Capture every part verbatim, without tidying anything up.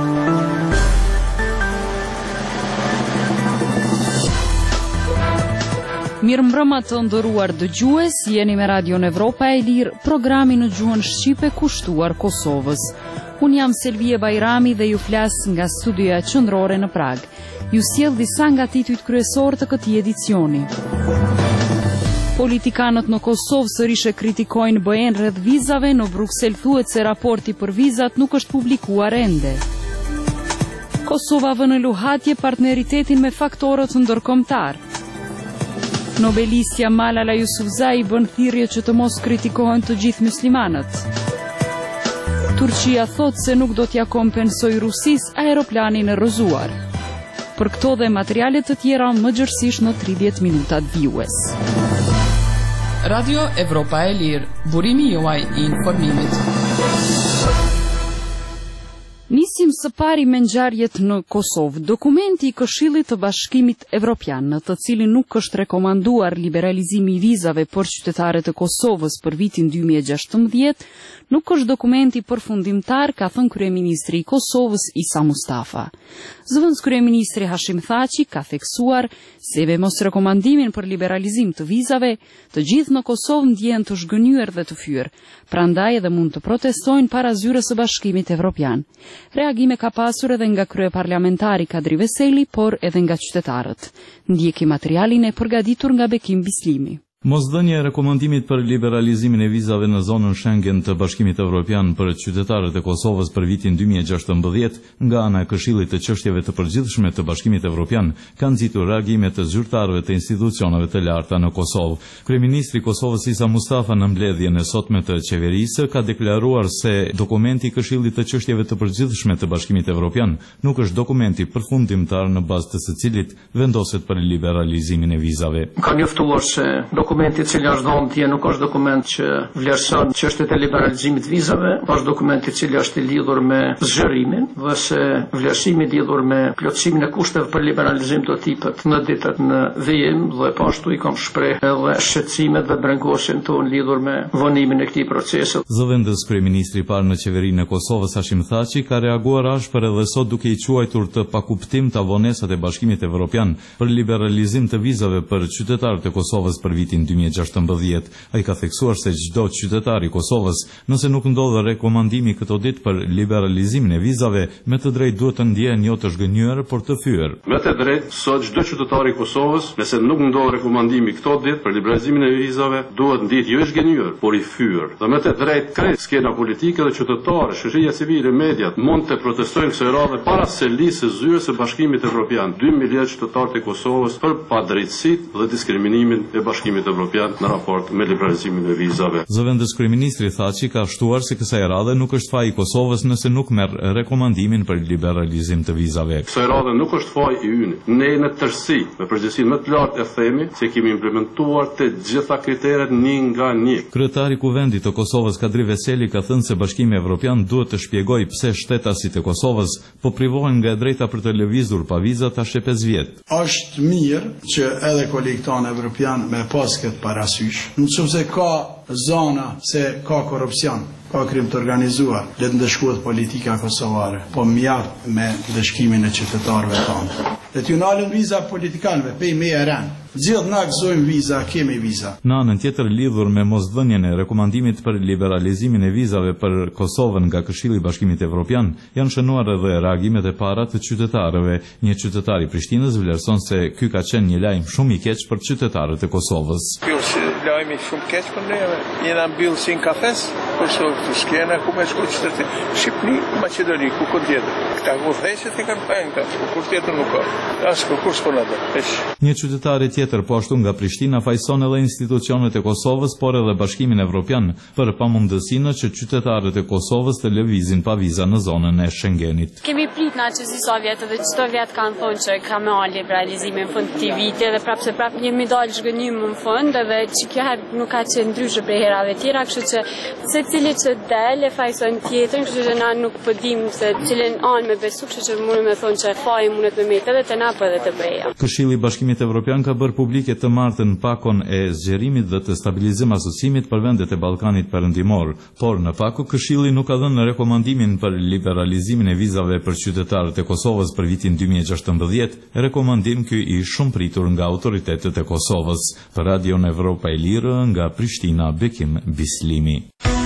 Mirëmbrëma të nderuar dëgjues, jeni me Radio Evropa e Lirë, programi në gjuhën shqipe kushtuar Kosovës. Unë jam Selvie Bajrami dhe ju flas nga studioja qendrore në Prag. Ju sjell disa nga titujt kryesor të këtij edicioni. Politikanët në Kosovë sërish e kritikojnë B E-n rreth vizave, në Bruksel thuhet se raporti për vizat nuk është publikuar ende. Kosova vë në luhatje partneritetin me faktorët ndërkombëtar. Nobelistja Malala Yousafzai bën thirrje që të mos kritikohen të gjithë muslimanët. Turqia thot se nuk do t'ja kompensoj Rusisë aeroplanin e rrëzuar. Për këto dhe materiale të tjera më gjërësisht në tridhjetë minutat vijues. Radio Evropa e Lirë, burimi juaj i informimit. Nisim së pari me ngjarjet në Kosovë. Dokumenti i Këshillit të Bashkimit Evropian, në të cilin nuk është rekomanduar liberalizimi i vizave për qytetarët e Kosovës për vitin dy mijë e gjashtëmbëdhjetë, nuk është dokumenti përfundimtar, ka thënë kryeministri i Kosovës Isa Mustafa. Zëvendës kryeministri Hashim Thaçi ka theksuar se me mos rekomandimin për liberalizim të vizave, të gjithë në Kosovë ndjehen të zhgënjur dhe të fyer, prandaj edhe mund të protestojnë para zyrës së Bashkimit Evropian. Reagime ka pasur edhe nga kryeparlamentari Kadri Veseli, por edhe nga qytetarët. Ndjeki materialin e përgatitur nga Bekim Bislimi. Mosdhënia e rekomandimit për liberalizimin e vizave në zonën Schengen të Bashkimit Evropian për qytetarët e Kosovës për vitin dy mijë e gjashtëmbëdhjetë nga ana e Këshillit të Çështjeve të Përgjithshme të Bashkimit Evropian ka nxitur reagime të zyrtarëve të institucioneve të larta në Kosovë. Kryeministri i Kosovës Isa Mustafa në mbledhjen e sotme të qeverisë ka deklaruar se dokumenti i Këshillit të Çështjeve të Përgjithshme të Bashkimit Evropian nuk është dokumenti përfundimtar në bazë të së cilit vendoset për liberalizimin e vizave. Ka njoftuar se dokumenti i cili është dhënë tje nuk është dokument që vlerëson çështjet e liberalizimit vizave, është dokument i cili është i lidhur me zgjeриmin dhe se vlerësimi i lidhur me plotësimin e kushteve për liberalizim do tipet në ditët në vijim dhe po ashtu i kam shpreh edhe shqetësimet dhe brengosjen tonë lidhur me vonimin e këtij procesi. Zëvendës kryeministri i parë në qeverinë e Kosovës Hashim Thaçi ka reaguar ashpër edhe sot duke i quajtur të pakuptimta vonesat e Bashkimit Evropian për liberalizim të vizave për qytetarët e Kosovës për vitin dy mijë e gjashtëmbëdhjetë. Ai ka theksuar se çdo qytetar i Kosovës, nëse nuk ndodh rekomandimi këto ditë për liberalizimin e vizave, me të drejtë duhet të ndjehen jo të zhgënjur, por të fyer. Me të drejtë, sot çdo qytetar i Kosovës, nëse nuk ndodh rekomandimi këto ditë për liberalizimin e vizave, duhet ndihet jo i zhgënjur, por i fyer. Dhe me të drejtë, krejt skena politike dhe qytetarë, shoqëria civile, mediat mund të protestojnë kësaj radhe para selisë së zyrës së Bashkimit Evropian, dy milion qytetarë të Kosovës për padrejtësitë dhe diskriminimin e Bashkimit Evropian në raport me liberalizimin e vizave. Zëvendës kryeministri Thaçi ka shtuar se kësaj radhe nuk është faji i Kosovës nëse nuk merr rekomandimin për liberalizim të vizave. Kësaj radhe nuk është faji i ynë. Ne në tërësi, me përgjegjësinë më të lartë e themi se kemi implementuar të gjitha kriteret një nga një. Kryetari i Kuvendit të Kosovës Kadri Veseli ka thënë se Bashkimi Evropian duhet të shpjegojë pse shtetasit e Kosovës po privohen nga e drejta për të lëvizur pa viza tash e pesë vjet. Është mirë që edhe kolegët tonë evropian me pas këtë parasysh. Nëse ka zona se ka korrupsion, ka krim të organizuar, le të ndëshkohet politika kosovare, po mjaft me ndëshkimin e qytetarëve tonë. Le të nalën viza politikanëve, pej me e rënë. Gjithë na gëzojmë viza, kemi viza. Në anën tjetër, lidhur me mosdhënien e rekomandimit për liberalizimin e vizave për Kosovën nga Këshilli i Bashkimit Evropian, janë shënuar edhe reagimet e para të qytetarëve. Një qytetar i Prishtinës vlerëson se ky ka qenë një lajm shumë i keq për qytetarët e Kosovës. Ky është lajm i shumë keq për ne. Jena mbyll si në kafes, kurse s'kena ku me shku qyteti. Shqipëri, Maqedoni, ku kur tjetër. Këta udhëheqjet e kanë penga, ku kur tjetër nuk ka. As kur s'po na do. Një qytetar i tjetër po ashtu nga Prishtina fajson edhe institucionet e Kosovës, por edhe Bashkimin Evropian për pamundësinë që qytetarët e Kosovës të lëvizin pa viza në zonën e Schengenit. Kemi prit na që disa vjet dhe çdo vjet kanë thonë që ka me liberalizimin në fund të vitit dhe prapë se prapë jemi dalë zhgënjim në fund edhe që kjo herë nuk ka qenë ndryshe prej herave tjera, kështu që secili që del e fajson tjetrin, kështu që na nuk po dim se cilën anë me me besu, kështu që mund me thonë që faji mundet me met edhe të na po edhe të beja. Këshilli i Bashkimit Evropian ka bërë publike të martën pakon e zgjerimit dhe të stabilizim asociimit për vendet e Ballkanit Perëndimor, por në pako Këshilli nuk ka dhënë rekomandimin për liberalizimin e vizave për qytetarët e Kosovës për vitin dy mijë e gjashtëmbëdhjetë, rekomandim ky i shumë pritur nga autoritetet e Kosovës. Për Radion Evropa e Lirë nga Prishtina, Bekim Bislimi.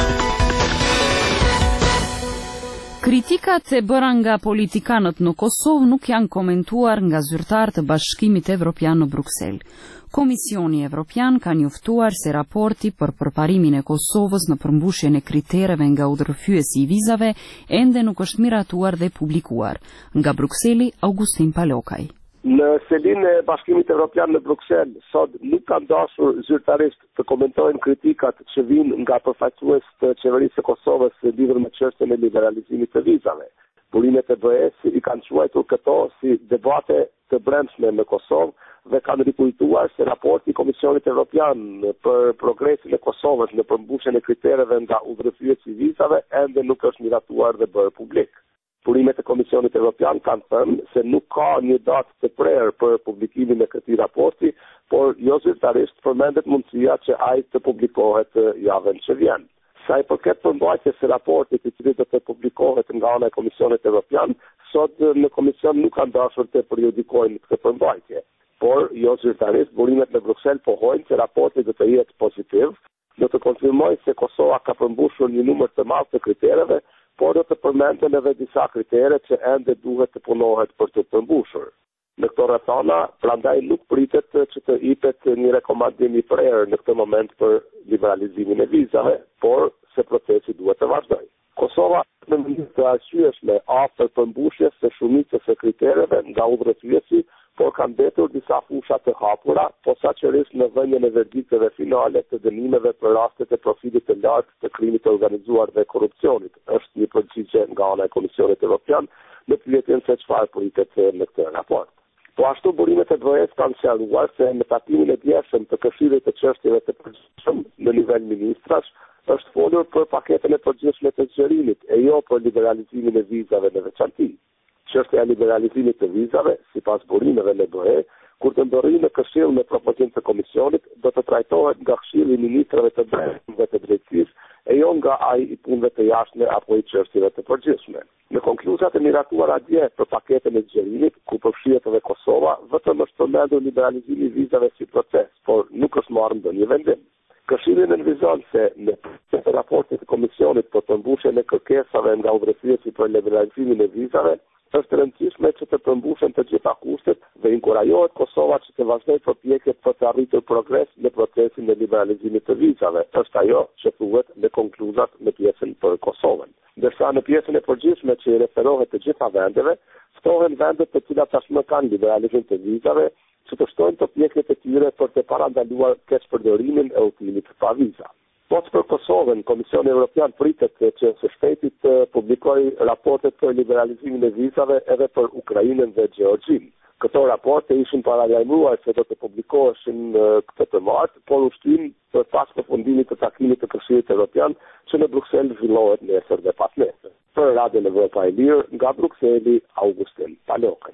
Kritikat e bëra nga politikanët në Kosovë nuk janë komentuar nga zyrtarë të Bashkimit Evropian në Bruksel. Komisioni Evropian ka njoftuar se raporti për përparimin e Kosovës në përmbushjen e kritereve nga udhërfyesi i vizave ende nuk është miratuar dhe publikuar. Nga Brukseli, Augustin Palokaj. Në selin e Bashkimit Evropian në Bruksel, sot nuk kanë dashur zyrtarisht të komentojnë kritikat që vinë nga përfaqësues të qeverisë së Kosovës lidhur me çështjen e liberalizimit të vizave. Burimet e B E-s i kanë quajtur këto si debate të brendshme në Kosovë dhe kanë rikujtuar se raporti i Komisionit Evropian për progresin e Kosovës në përmbushjen e kritereve nga udhërfyesi i vizave ende nuk është miratuar dhe bërë publik. Burimet e Komisionit Evropian kanë thënë se nuk ka një datë të prerë për publikimin e këtij raporti, por jo zyrtarisht përmendet mundësia që ai të publikohet javën që vjen. Sa i përket përmbajtjes së raportit i cili do të publikohet nga ana e Komisionit Evropian, sot në Komision nuk kanë dashur të periodikojnë këtë përmbajtje. Por jo zyrtarisht, burimet në Bruksel pohojnë se raporti do të jetë pozitiv, do të konfirmojë se Kosova ka përmbushur një numër të madh të kritereve, por do të përmenden edhe disa kritere që ende duhet të punohet për të përmbushur. Në këto rrethana, prandaj nuk pritet që të jepet një rekomandim i prerë në këtë moment për liberalizimin e vizave, por se procesi duhet të vazhdojë. Kosova në mënyrë të arsyeshme afër përmbushjes së shumicës së kritereve nga udhërfyesi, por kanë mbetur disa fusha të hapura, posaçërisht në dhënien e verdikteve finale të dënimeve për rastet e profilit të lartë të krimit të organizuar dhe korrupsionit. Është një përgjigje nga ana e Komisionit Evropian në pyetjen se çfarë pritet në këtë raport. Po ashtu burimet e B E-s kanë sqaruar se në takimin e djeshëm të Këshillit të çështjeve të përgjithshëm në nivel ministrash është folur për paketën e përgjithshme të zgjerimit e jo për liberalizimin e vizave në veçantë. Çështja e liberalizimit të vizave, sipas burimeve në B E, kur të ndorrijë në Këshill me propozim të Komisionit, do të trajtohet nga Këshilli i Ministrave të Brendshme të Drejtësisë e jo nga ai i punëve të jashtme apo i çështjeve të përgjithshme. Në konkluzat e miratuara dje për paketën e zgjerimit, ku përfshihet edhe Kosova, vetëm është përmendur liberalizimi i vizave si proces, por nuk është marrë ndonjë vendim. Këshilli nënvizon se në të raportit të Komisionit për përmbushjen e kërkesave nga udhërfyesi për liberalizimin e vizave, është rëndësishme që të përmbushen të gjitha kushtet dhe inkurajohet Kosova që të vazhdojë përpjekjet për të arritur progres në procesin e liberalizimit të vizave. Është ajo që thuhet në konkluzat në pjesën për Kosovën. Ndërsa në pjesën e përgjithshme që i referohet të gjitha vendeve, ftohen vendet të cilat tashmë kanë liberalizim të vizave, që të shtojnë përpjekjet e tyre për të parandaluar keqpërdorimin e udhëtimit pa viza. Po për Kosovën, Komisioni Evropian pritet që së shpejti të publikojë raportet për liberalizimin e vizave edhe për Ukrainën dhe Gjeorgjinë. Këto raporte ishin paralajmëruar se do të publikoheshin këtë të martë, por u shtyn për pas përfundimit të takimit të Këshillit Evropian që në Bruksel zhvillohet nesër dhe pas nesër. Për Radion Evropa e Lirë, nga Brukseli, Augustin Palokaj.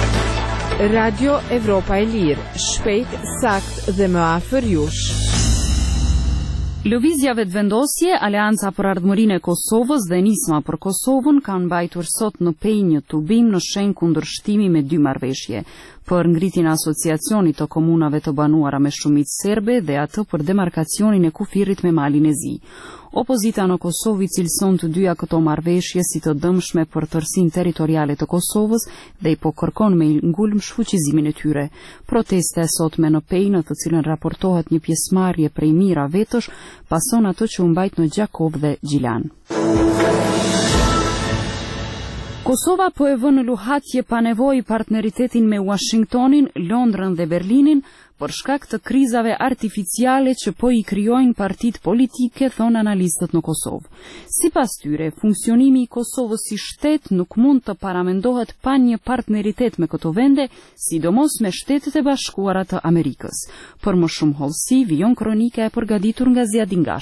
Radio Evropa e Lirë, shpejt, sakt dhe më afër jush. Lëvizjave të vendosje, Aleanca për Ardhmërinë e Kosovës dhe Nisma për Kosovën kanë mbajtur sot në pej një tubim në shenjë kundër shtimi me dy marrëveshje, për ngritjen e asociacionit të komunave të banuara me shumicë serbe dhe atë për demarkacionin e kufirit me Malin e Zi. Opozita në Kosovë cilëson të dyja këto marrëveshje si të dëmshme për tërsinë territoriale të Kosovës dhe i po kërkon me ngulm shfuqizimin e tyre. Protesta e sotme në pej, në të cilën raportohet një pjesëmarrje prej mijëra vetësh, pason ato që u mbajt në Gjakov dhe Gjilan. Kosova po e vën në luhatje pa nevojë partneritetin me Washingtonin, Londrën dhe Berlinin për shkak të krizave artificiale që po i krijojnë partitë politike, thon analistët në Kosovë. Sipas tyre, funksionimi i Kosovës si shtet nuk mund të paramendohet pa një partneritet me këto vende, sidomos me Shtetet e Bashkuara të Amerikës. Për më shumë hollësi, vijon kronika e përgatitur nga Ziadin Gashi.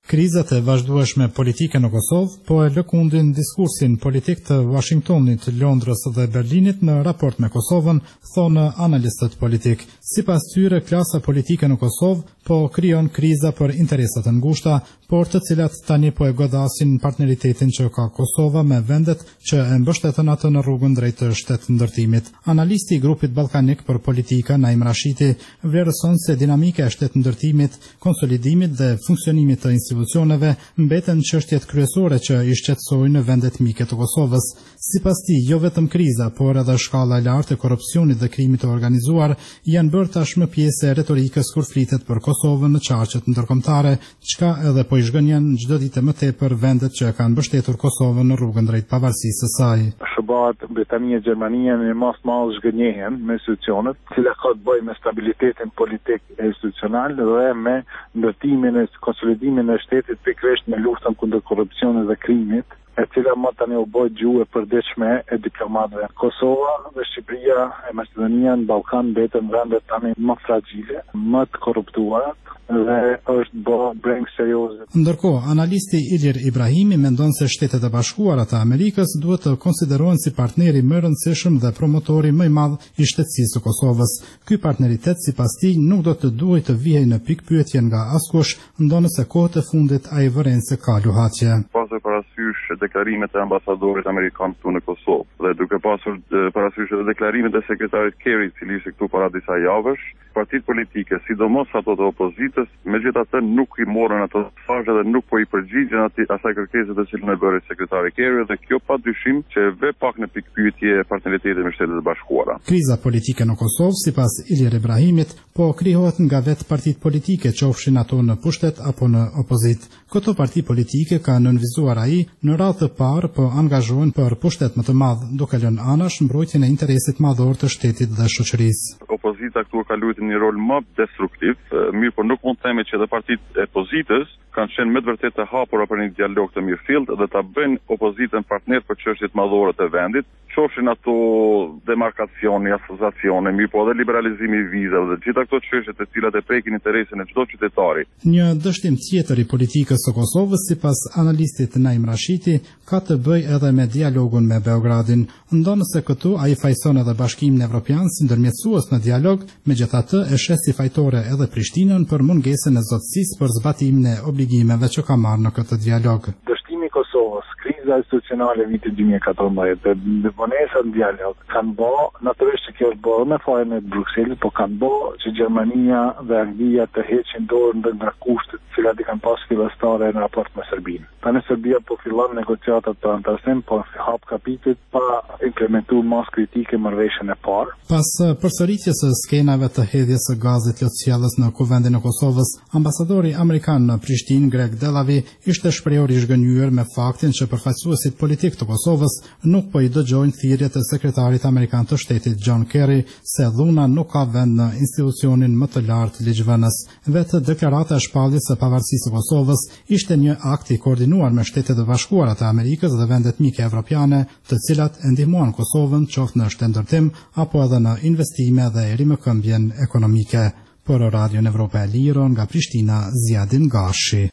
Krizat e vazhdueshme politike në Kosovë po e lëkundin diskursin politik të Washingtonit, Londrës dhe Berlinit në raport me Kosovën, thonë analistët politik. Sipas tyre, klasa politike në Kosovë po krijon kriza për interesat e ngushta, por të cilat tani po e godasin partneritetin që ka Kosova me vendet që e mbështetën atë në rrugën drejt të shtetëndërtimit. Analisti i grupit ballkanik për politika Naim Rashiti vlerëson se dinamika e shtetëndërtimit, konsolidimit dhe funksionimit të institucioneve mbeten çështjet kryesore që i shqetësojnë vendet mike të Kosovës. Sipas tij, jo vetëm kriza, por edhe shkalla e lartë e korrupsionit dhe krimit të organizuar janë bërë tashmë pjesë e retorikës kur flitet për Kosovën në qarqet ndërkombëtare, çka edhe po i zhgënjen çdo ditë më tepër vendet që kanë mbështetur Kosovën në rrugën drejt pavarësisë së saj. Shëbat Britania e Gjermania në mas madh zhgënjehen me institucionet, cila ka të bëjë me stabilitetin politik e institucional dhe me ndërtimin e konsolidimin e shtetit pikërisht me luftën kundër korrupsionit dhe krimit, e cila më tani u bë gjuhë e përditshme e diplomatëve. Kosova dhe Shqipëria e Maqedonia në Ballkan mbeten vende tani më fragjile, më të korruptuara dhe është bë breng serioze. Ndërkohë, analisti Ilir Ibrahimi mendon se Shtetet e Bashkuara të Amerikës duhet të konsiderohen si partneri më i rëndësishëm dhe promotori më i madh i shtetësisë së Kosovës. Ky partneritet sipas tij nuk do të duhet të vijë në pikpyetje nga askush, ndonëse kohët e fundit ai vëren se ka luhatje. Pasur parasysh deklarimet e ambasadorit amerikan këtu në Kosovë dhe duke pasur parasysh edhe deklarimet e sekretarit Kerry, i cili ishte këtu para disa javësh, partitë politike, sidomos ato të opozitës, megjithatë nuk i morën ato mesazhe dhe nuk po i përgjigjen atij asaj kërkese të cilën e bëri sekretari Kerry, dhe kjo padyshim që e vë pak në pikpyetje partneritetin me Shtetet e Bashkuara. Kriza politike në Kosovë, sipas Ilir Ibrahimit, po krijohet nga vetë partitë politike, qofshin ato në pushtet apo në opozit. Këto parti politike kanë nënvizuar ai në radhë të parë po angazhohen për pushtet më të madh, duke lënë anash mbrojtjen e interesit madhor të shtetit dhe shoqërisë. Opozita këtu ka luajtur një rol më destruktiv, mirë, por nuk mund të themi që edhe partitë e opozitës kanë qenë me të vërtetë të hapura për një dialog të mirëfillt dhe ta bëjnë opozitën partner për çështjet madhore të vendit, qofshin ato demarkacioni, asociacione, mirë, po edhe liberalizimi i vizave dhe gjitha këto çështje të cilat e prekin interesin e çdo qytetari. Një dështim tjetër i politikës së Kosovës, sipas analistit Naim Rashiti, ka të bëjë edhe me dialogun me Beogradin, ndonëse këtu ai fajson edhe Bashkimin Evropian si ndërmjetësues në dialog, megjithatë e sheh si fajtore edhe Prishtinën për mungesën e zotësisë për zbatimin e obligimeve që ka marrë në këtë dialog. Dështimi i Kosovës, kriza institucionale vitit dy mijë e katërmbëdhjetë dhe vonesa në dialog kanë bë, natyrisht që kjo është bërë me fajin e Brukselit, po kanë bë që Gjermania dhe Anglia të heqin dorën nga kushtet të cilat i kanë pasur fillestare në raport me Serbinë. Tani Serbia po fillon negociatat për antarësim, po hap kapitujt pa implementuar mas kritike marrëveshjen e parë. Pas përsëritjes së skenave të hedhjes së gazit lotësjellës në kuvendin e Kosovës, ambasadori amerikan në Prishtinë, Greg Delavi, ishte shprehur i zhgënjur me faktin që përfaqësuesit politik të Kosovës nuk po i dëgjojnë thirrjet e sekretarit amerikan të shtetit John Kerry se dhuna nuk ka vend në institucionin më të lartë ligjvënës. Vetë deklarata e shpalljes së pavarësisë së Kosovës ishte një akt i koordinuar me Shtetet e Bashkuara të Amerikës dhe vendet mike evropiane, të cilat e ndihmuan Kosovën qoftë në shtetëndërtim apo edhe në investime dhe rimëkëmbjen ekonomike. Për Radion Evropa e Lirë nga Prishtina, Zjadin Gashi.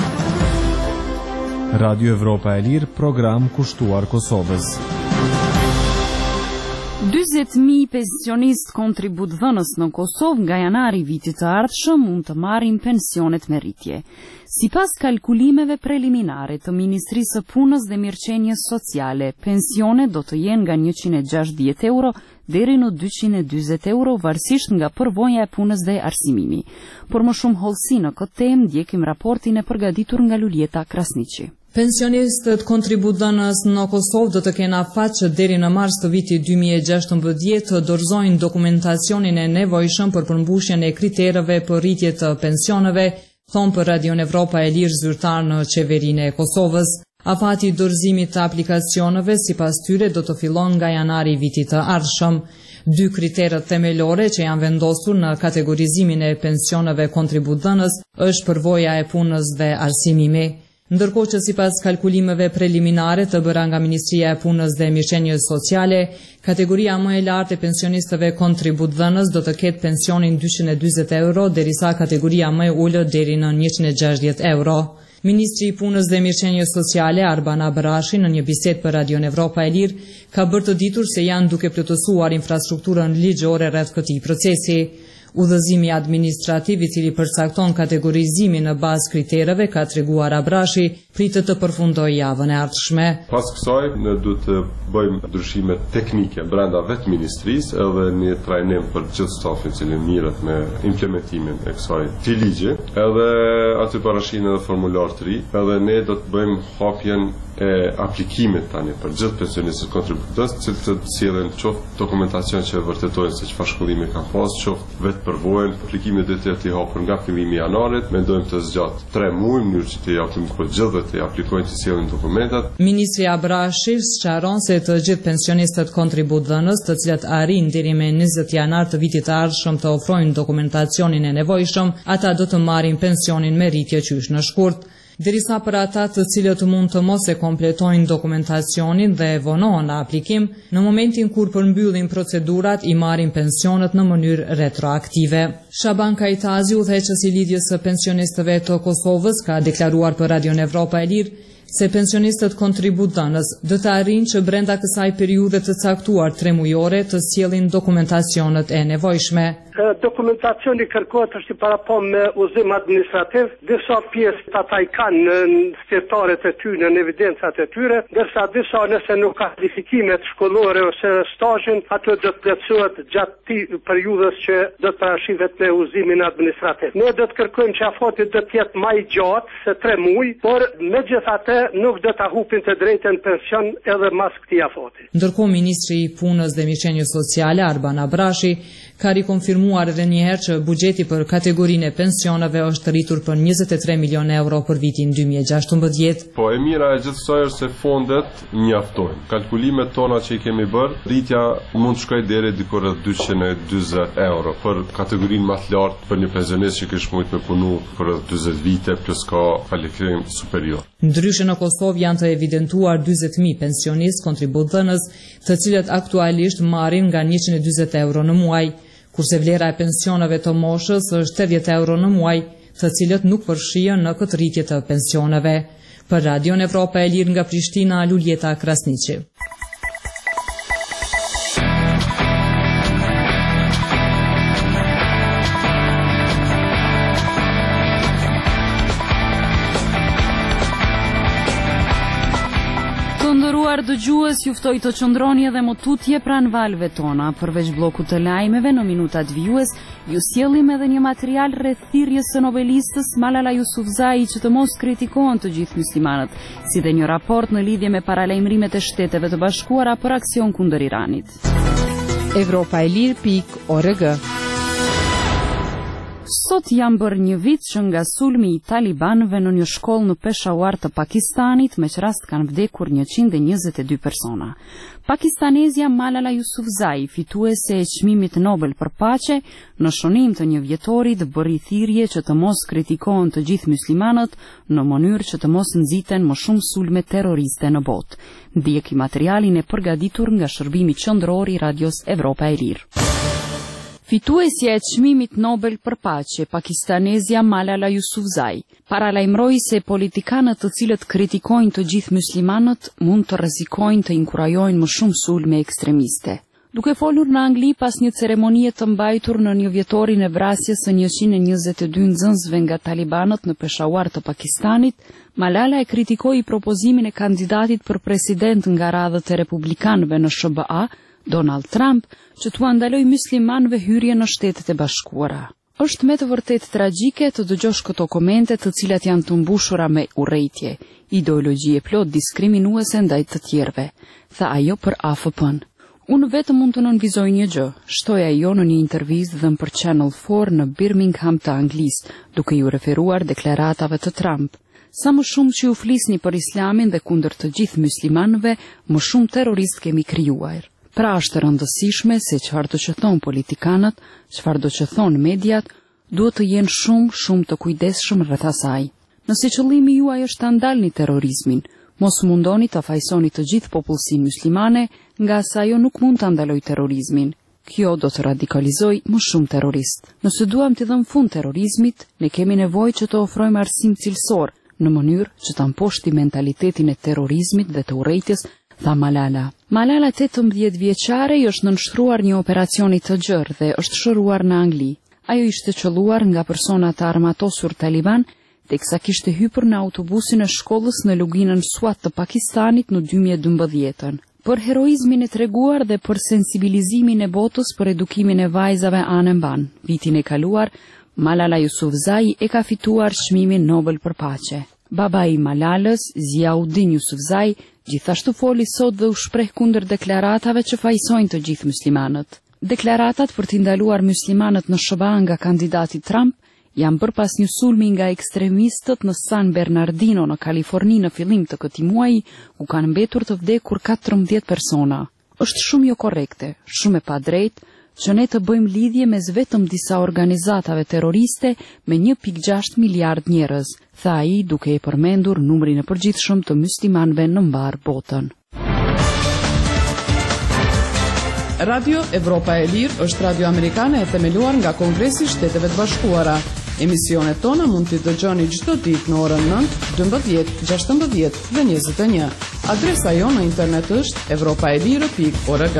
Radio Evropa e Lirë, program kushtuar Kosovës. dyzet mijë pensionistë kontributdhënës në Kosovë nga janari vitit të ardhshëm mund të marrin pensionet me rritje. Sipas kalkulimeve preliminare të Ministrisë së Punës dhe Mirëqenies Sociale, pensionet do të jenë nga njëqind e gjashtëdhjetë euro deri në dyqind e dyzet euro varësisht nga përvoja e punës dhe arsimimi. Por më shumë hollësi në këtë temë ndjekim raportin e përgatitur nga Luljeta Krasniqi. Pensionistët kontributdhënës në Kosovë do të kenë afat që deri në mars të vitit dy mijë e gjashtëmbëdhjetë të dorëzojnë dokumentacionin e nevojshëm për përmbushjen e kritereve për rritje të pensioneve, thonë për Radion Evropa e Lirë zyrtar në qeverinë e Kosovës. Afati i dorëzimit të aplikacioneve sipas tyre do të fillon nga janari i vitit të ardhshëm. Dy kriteret themelore që janë vendosur në kategorizimin e pensioneve kontributdhënës është përvoja e punës dhe arsimimi. Ndërkohë që sipas kalkulimeve preliminare të bëra nga Ministria e Punës dhe Mirëqenies Sociale, kategoria më e lartë e pensionistëve kontributdhënës do të ketë pensionin dyqind e dyzet euro, derisa kategoria më e ulët deri në njëqind e gjashtëdhjetë euro. Ministri i Punës dhe Mirëqenies Sociale Arban Abrashi në një bisedë për Radion Evropa e Lirë ka bërë të ditur se janë duke plotësuar infrastrukturën ligjore rreth këtij procesi. Udhëzimi administrativ i cili përcakton kategorizimin në bazë kritereve, ka treguar Abrashi, pritet të përfundojë javën e ardhshme. Pas kësaj ne duhet të bëjmë ndryshime teknike brenda vetë ministrisë edhe një trajnim për gjithë stafin i cili mirret me implementimin e kësaj të ligji, edhe aty parashin edhe formular të ri, edhe ne do të bëjmë hapjen e aplikimit tani për gjithë pensionistët kontributues, që të sjellin qoftë dokumentacion që vërtetojnë se çfarë shkollimi kanë pas, qoftë vetë përvojën, aplikimi do të jetë i hapur nga fillimi i janarit, mendojmë të zgjat tre muaj në mënyrë që të japim për gjithë të aplikojnë të sjellin dokumentat. Ministri Abrashi sqaron se të gjithë pensionistët kontributdhënës, të cilët arrin deri me njëzet janar të vitit të ardhshëm të ofrojnë dokumentacionin e nevojshëm, ata do të marrin pensionin me rritje qysh në shkurt. Derisa për ata të cilët mund të mos e kompletojnë dokumentacionin dhe e vonohen në aplikim, në momentin kur përmbyllin procedurat i marrin pensionet në mënyrë retroaktive. Shaban Kajtazi, udhëheqësi i lidhjes së pensionistëve të Kosovës, ka deklaruar për Radion Evropa e Lirë se pensionistët kontributdhënës do të arrijnë që brenda kësaj periudhe të caktuar tre mujore të sjellin dokumentacionet e nevojshme. Dokumentacioni kërkohet është i parapon me udhëzim administrativ, disa pjesë ata i kanë në stërtaret e tyre, në evidencat e tyre, ndërsa disa nëse nuk ka kvalifikimet shkollore ose stazhin, ato do të plotësohet gjatë periudhës që do të parashitet me udhëzimin administrativ. Ne do të kërkojmë që afati do të jetë më i gjatë se tre muaj, por megjithatë nuk do ta hupin të drejtën pension edhe mas këtij afati. Ndërkohë ministri i Punës dhe Mirëqenies Sociale Arban Abrashi ka rikonfirmuar edhe një herë që buxheti për kategorinë e pensioneve është rritur për njëzet e tre milion euro për vitin dy mijë e gjashtëmbëdhjetë. Po e mira e gjithsej është se fondet mjaftojnë. Kalkulimet tona që i kemi bërë, rritja mund të shkojë deri diku rreth dyqind e dyzet euro për kategorinë më të lartë për një pensionist që kish mujt me punu për rreth dyzet vite plus ka kvalifikim superior. Ndryshe në Kosovë janë të evidentuar dyzet mijë pensionistë kontributdhënës, të cilët aktualisht marrin nga njëqind e dyzet euro në muaj, kurse vlera e pensioneve të moshës është tetëdhjetë euro në muaj, të cilët nuk përfshihen në këtë rritje të pensioneve. Për Radion Evropa e Lirë nga Prishtina, Luljeta Krasniqi. Dëgjues, juftoj të qëndroni edhe më tutje pranë valve tona. Përveç bllokut të lajmeve në minutat vijues, ju sjellim edhe një material rreth thirrjes së nobelistës Malala Yousafzai që të mos kritikohen të gjithë muslimanët, si dhe një raport në lidhje me paralajmërimet e Shteteve të Bashkuara për aksion kundër Iranit. Evropa e Lirë pikë org. Sot jam bërë një vit që nga sulmi i talibanëve në një shkollë në Peshawar të Pakistanit, me që rast kanë vdekur njëqind e njëzet e dy persona. Pakistanezja Malala Yousafzai, fituese e çmimit Nobel për paqe, në shënim të një vjetorit bëri thirrje që të mos kritikohen të gjithë muslimanët në mënyrë që të mos nxiten më shumë sulme terroriste në botë. Ndjeki materialin e përgatitur nga shërbimi qendror i Radios Evropa e Lirë. Fituesja e çmimit Nobel për paqe, pakistanezja Malala Yousafzai, paralajmëroi se politikanët të cilët kritikojnë të gjithë muslimanët mund të rrezikojnë të inkurajojnë më shumë sulme ekstremiste. Duke folur në Angli pas një ceremonie të mbajtur në një vjetorin e vrasjes së njëqind e njëzet e dy nxënësve nga talibanët në Peshawar të Pakistanit, Malala e kritikoi propozimin e kandidatit për president nga radhët e republikanëve në S B A, Donald Trump, që t'u ndaloj muslimanëve hyrje në Shtetet e Bashkuara. Është me të vërtet tragjike të dëgjosh këto komente të cilat janë të mbushura me urrejtje, ideologji e plot diskriminuese ndaj të tjerëve, tha ajo për A F P-n. Unë vetë mund të nënvizoj një gjë, shtoi ajo në një intervistë dhënë për Channel four në Birmingham të Anglisë, duke ju referuar deklaratave të Trump. Sa më shumë që ju flisni për Islamin dhe kundër të gjithë muslimanëve, më shumë terrorist kemi krijuar. Pra është rëndësishme se çfarë do që thonë politikanët, çfarë do që thonë mediat, duhet të jenë shumë, shumë të kujdesshëm rreth asaj. Nëse qëllimi juaj është ta ndalni terrorizmin, mos mundoni të fajsoni të gjithë popullsinë muslimane, nga sa ajo nuk mund ta ndalojë terrorizmin. Kjo do të radikalizojë më shumë terrorist. Nëse duam të dhëmë fund terrorizmit, ne kemi nevojë që të ofrojmë arsim cilësor, në mënyrë që ta mposhti mentalitetin e terrorizmit dhe të urrejtjes, tha Malala. Malala, tetëmbëdhjetë vjeçare, i është nënshtruar një operacioni të gjerë dhe është shëruar në Angli. Ajo ishte qelluar nga persona të armatosur taliban, teksa kishte hypur në autobusin e shkollës në luginën Swat të Pakistanit në dy mijë e dymbëdhjetë. Për heroizmin e treguar dhe për sensibilizimin e botës për edukimin e vajzave anë mban, vitin e kaluar, Malala Yousafzai e ka fituar çmimin Nobel për paqe. Babai i Malalës, Ziauddin Yousafzai, gjithashtu foli sot dhe u shpreh kundër deklaratave që fajsojnë të gjithë muslimanët. Deklaratat për t'i ndaluar muslimanët në S B A nga kandidati Trump janë bërë pas një sulmi nga ekstremistët në San Bernardino në Kaliforni në fillim të këtij muaji, ku kanë mbetur të vdekur katërmbëdhjetë persona. Është shumë jo korrekte, shumë e padrejtë që ne të bëjmë lidhje mes vetëm disa organizatave terroriste me një pikë gjashtë miliard njerëz, tha ai duke e përmendur numrin e përgjithshëm të muslimanëve në mbar botën. Radio Evropa e Lirë është radio amerikane e themeluar nga Kongresi i Shteteve të Bashkuara. Emisionet tona mund t'i dëgjoni çdo ditë në orën nëntë, dymbëdhjetë, gjashtëmbëdhjetë dhe njëzet e një. Adresa jonë në internet është evropaelire pikë org.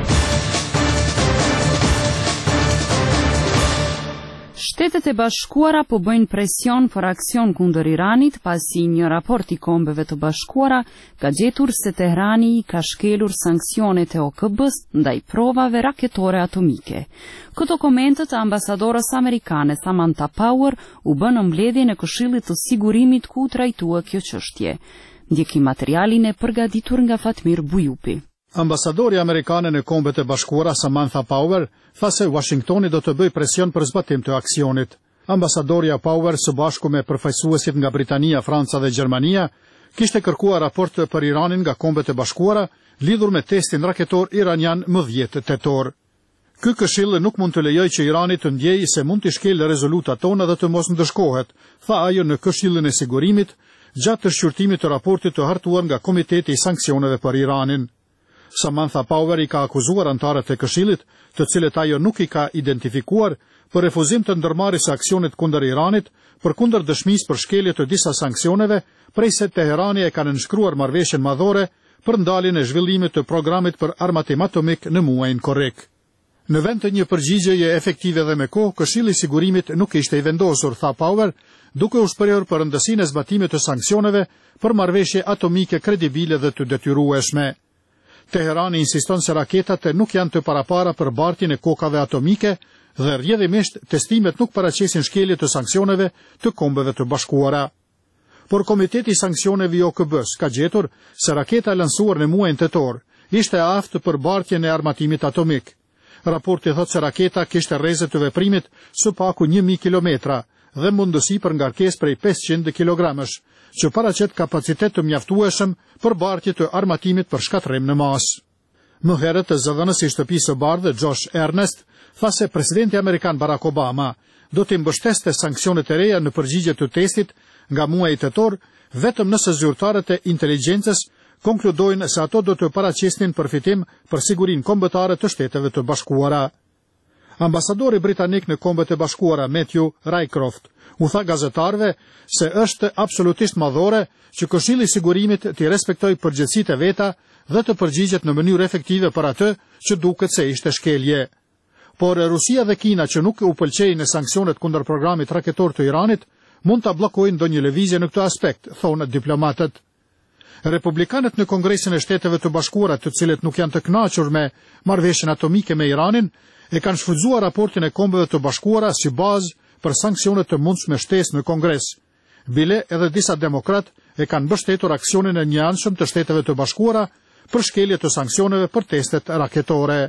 Shtetet e Bashkuara po bëjnë presion për aksion kundër Iranit pasi një raport i Kombeve të Bashkuara ka gjetur se Teherani ka shkelur sanksionet e O K B-s ndaj provave raketore atomike. Këto komentet e ambasadorës amerikane Samantha Power u bën në mbledhjen e Këshillit të Sigurimit ku trajtua kjo çështje. Ndjeki materialin e përgatitur nga Fatmir Bujupi. Ambasadori amerikane në Kombet e Bashkuara Samantha Power tha se Washingtoni do të bëj presion për zbatim të aksionit. Ambasadorja Power së bashku me përfaqësuesit nga Britania, Franca dhe Gjermania kishte kërkuar raport për Iranin nga Kombet e Bashkuara lidhur me testin raketor iranian më dhjetë tetor. Ky këshill nuk mund të lejojë që Irani të ndjejë se mund të shkelë rezolutat tona dhe të mos ndëshkohet, tha ajo në Këshillin e Sigurimit gjatë të shqyrtimit të raportit të hartuar nga Komiteti i Sanksioneve për Iranin. Samantha Power i ka akuzuar antarët e Këshillit, të cilët ajo nuk i ka identifikuar, për refuzim të ndërmarrjes së aksionit kundër Iranit, për kundër dëshmisë për shkelje të disa sanksioneve, prej se Teherani e ka nënshkruar marrëveshjen madhore për ndaljen e zhvillimit të programit për armatim atomik në muajin korrik. Në vend të një përgjigjeje efektive dhe me kohë, Këshilli i Sigurimit nuk ishte i vendosur, tha Power, duke u shprehur për rëndësinë e zbatimit të sanksioneve për marrëveshje atomike kredibile dhe të detyrueshme. Teherani insiston se raketat nuk janë të parapara për bartjen e kokave atomike dhe rrjedhimisht testimet nuk paraqesin shkelje të sanksioneve të Kombeve të Bashkuara. Por Komiteti i Sanksioneve i O K B-s ka gjetur se raketa e lansuar në muajin tetor ishte aftë për bartjen e armatimit atomik. Raporti thotë se raketa kishte rreze të veprimit së paku një mijë kilometra dhe mundësi për ngarkesë prej pesëqind kilogramësh, që paraqet kapacitet të mjaftueshëm për bartje të armatimit për shkatërrim në masë. Më herët, zëdhënësi i Shtëpisë së Bardhë, Josh Earnest, tha se presidenti amerikan Barack Obama do të mbështeste sanksionet e reja në përgjigje të testit nga muaji tetor, vetëm nëse zyrtarët e inteligjencës konkludojnë se ato do të paraqesnin përfitim për sigurinë kombëtare të Shteteve të Bashkuara. Ambasadori britanik në Kombet e Bashkuara Matthew Rycroft u tha gazetarëve se është absolutisht madhore që Këshilli i Sigurimit të respektojë përgjegjësitë e veta dhe të përgjigjet në mënyrë efektive për atë që duket se ishte shkelje. Por Rusia dhe Kina, që nuk u pëlqejnë në sanksionet kundër programit raketor të Iranit, mund ta bllokojnë ndonjë lëvizje në këtë aspekt, thonë diplomatët. Republikanët në Kongresin e Shteteve të Bashkuara, të cilët nuk janë të kënaqur me marrëveshjen atomike me Iranin, e kanë shfrytzuar raportin e Kombeve të Bashkuara si bazë për sanksionet të mundshme shtesë në Kongres. Bile edhe disa demokrat e kanë mbështetur aksionin e njëanshëm të Shteteve të Bashkuara për shkelje të sanksioneve për testet raketore.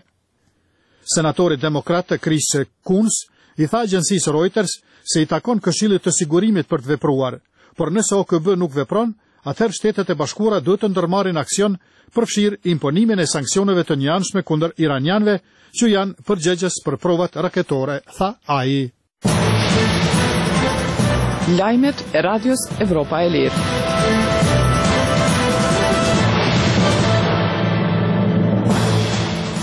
Senatori demokrat Chris Coons i tha agjencisë Reuters se i takon Këshillit të Sigurimit për të vepruar, por nëse O K B nuk vepron, atëherë Shtetet e Bashkuara duhet të ndërmarrin aksion për fshir imponimin e sanksioneve të njëanshme kundër iranianëve që janë përgjegjës për provat raketore, tha ai. Lajmet e Radios Evropa e Lirë.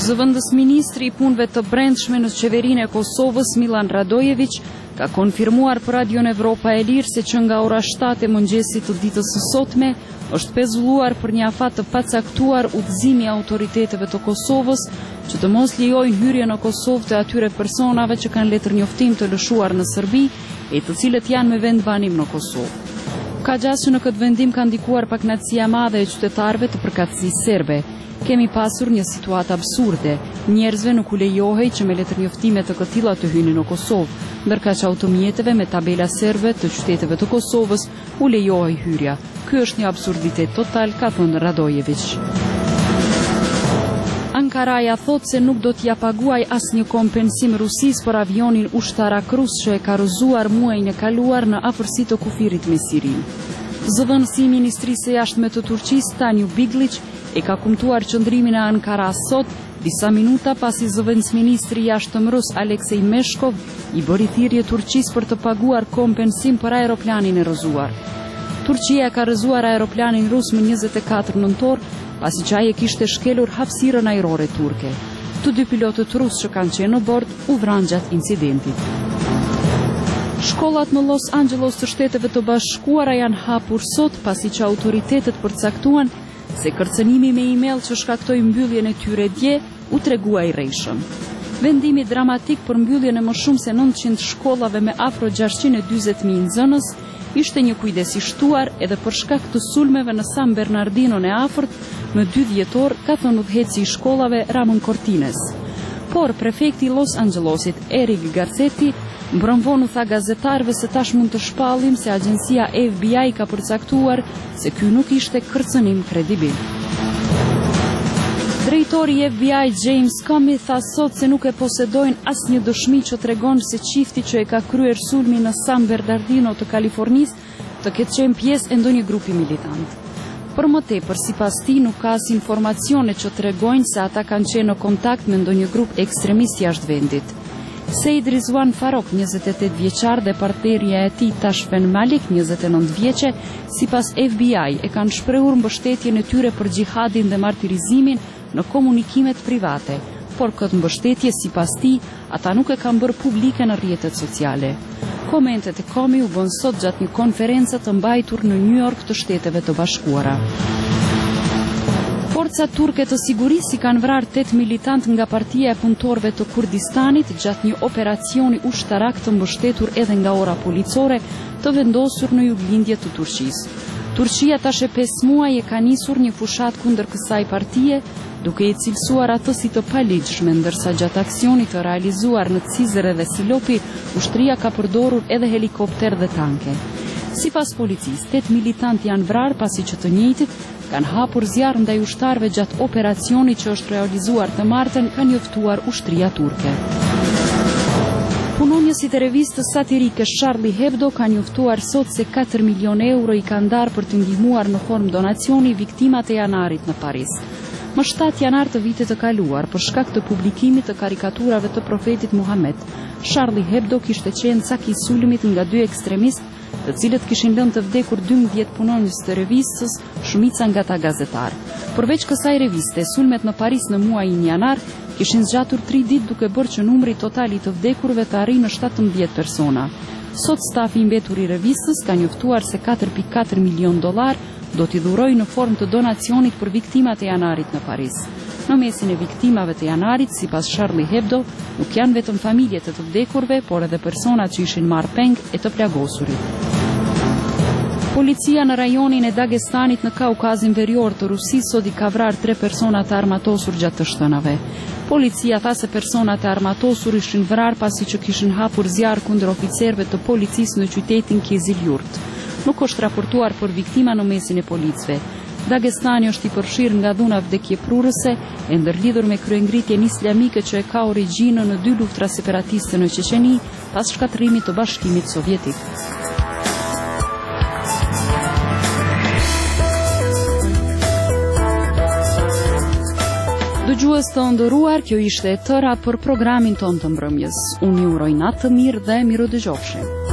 Zëvendës ministri i punëve të brendshme në qeverinë e Kosovës, Milan Radojević, ka konfirmuar për Radion Evropa e Lirë se që nga ora shtatë e mëngjesit të ditës së sotme është pezulluar për një afat të pacaktuar udhëzimi i autoriteteve të Kosovës që të mos lejojnë hyrje në Kosovë të atyre personave që kanë letër njoftim të lëshuar në Serbi e të cilët janë me vendbanim në Kosovë. Ka gjas që në këtë vendim ka ndikuar pakënaqësia e madhe e qytetarëve të përkatësisë serbe. Kemi pasur një situatë absurde, njerëzve nuk u lejohej që me letër njoftime të këtilla të hynin në Kosovë, ndërka që automjeteve me tabela serbe të qyteteve të Kosovës u lejohej hyrja. Ky është një absurditet total, ka thënë Radojević. Ankaraja thot se nuk do t'ja paguaj as një kompensim Rusisë për avionin ushtarak rus që e ka rëzuar muajin e kaluar në afërsi të kufirit me Sirin. Zëvendësi i Ministrisë së Jashtme të Turqisë, Tanju Biglić, e ka kumtuar qëndrimin e Ankaras sot, disa minuta pasi zëvendësministri i jashtëm rus Aleksej Meshkov i bëri thirrje Turqisë për të paguar kompensim për aeroplanin e rëzuar. Turqia ka rëzuar aeroplanin rus më njëzet e katër nëntor, pasi që ai e kishte shkelur hapësirën ajrore turke. Të dy pilotët rus që kanë qenë në bord u vranë gjatë incidentit. Shkollat në Los Angeles të Shteteve të Bashkuara janë hapur sot pasi që autoritetet përcaktuan se kërcënimi me email që shkaktoi mbylljen e tyre dje u tregua i rrejshëm. Vendimi dramatik për mbylljen e më shumë se nëntëqind shkollave me afro gjashtëqind e dyzet mijë nxënës ishte një kujdes i shtuar edhe për shkak të sulmeve në San Bernardino në afërt më dy dhjetor, ka thënë udhëheci i shkollave Ramon Cortines. Por prefekti i Los Angelesit, Eric Garcetti, mbrëmvon u tha gazetarëve se tash mund të shpallim se agjencia F B I ka përcaktuar se ky nuk ishte kërcënim kredibil. Drejtori i F B I James Comey tha sot se nuk e posedojnë asnjë dëshmi që tregon se çifti që e ka kryer sulmin në San Bernardino të Kalifornisë të ketë qenë pjesë e ndonjë grupi militant. Për më tepër, sipas tij nuk ka as informacione që tregojnë se ata kanë qenë në kontakt me ndonjë grup ekstremist jashtë vendit. Seid Rizwan Farok, njëzet e tetë vjeçar, dhe partnerja e tij Tashfen Malik, njëzet e nëntë vjeçe, sipas F B I e kanë shprehur mbështetjen e tyre për xhihadin dhe martirizimin në komunikimet private, por këtë mbështetje sipas tij ata nuk e kanë bërë publike në rrjetet sociale. Komentet e Comey u bën sot gjatë një konference të mbajtur në New York të Shteteve të Bashkuara. Forcat turke të sigurisë kanë vrarë tetë militant nga Partia e Punëtorëve të Kurdistanit gjatë një operacioni ushtarak të mbështetur edhe nga ora policore të vendosur në juglindje të Turqisë. Turqia tash e pesë muaj e ka nisur një fushat kundër kësaj partie, duke i cilësuar atë si të paligjshme, ndërsa gjatë aksionit të realizuar në Cizre dhe Silopi, ushtria ka përdorur edhe helikopter dhe tanke. Sipas policisë, tetë militantë janë vrarë pasi që të njëjtit kanë hapur zjarr ndaj ushtarëve gjatë operacionit që është realizuar të martën, ka njoftuar ushtria turke. Punonjësit e revistës satirike Charlie Hebdo ka njoftuar sot se katër milion euro i kanë ndarë për të ndihmuar në formë donacioni viktimat e janarit në Paris. Më shtatë janar të vitit të kaluar, për shkak të publikimit të karikaturave të profetit Muhammed, Charlie Hebdo kishte qenë cak i sulmit nga dy ekstremistë, të cilët kishin lënë të vdekur dymbëdhjetë punonjës të revistës, shumica nga ta gazetar. Përveç kësaj reviste, sulmet në Paris në muajin janar kishin zgjatur tri ditë duke bërë që numri total i të vdekurve të arrijë në shtatëmbëdhjetë persona. Sot stafi i mbetur i revistës ka njoftuar se katër pikë katër milion dollar do t'i dhurojë në formë të donacionit për viktimat e janarit në Paris. Në mesin e viktimave të janarit, sipas Charlie Hebdo, nuk janë vetëm familjet e të vdekurve, por edhe personat që ishin marrë peng e të plagosurit. Policia në rajonin e Dagestanit në Kaukazin Verior të Rusisë sot i ka vrarë tre persona të armatosur gjatë të shtënave. Policia tha se personat e armatosur ishin vrarë pasi që kishin hapur zjarr kundër oficerëve të policisë në qytetin Kizilyurt. Nuk është raportuar për viktima në mesin e policëve. Dagestani është i përfshirë nga dhuna vdekjeprurëse e ndërlidhur me kryengritjen islamike që e ka origjinën në dy luftra separatiste në Çeçeni pas shkatërimit të Bashkimit Sovjetik. Dëgjues të nderuar, kjo ishte e tëra për programin ton të mbrëmjes. Unë ju uroj natë të mirë dhe mirodëgjofshim.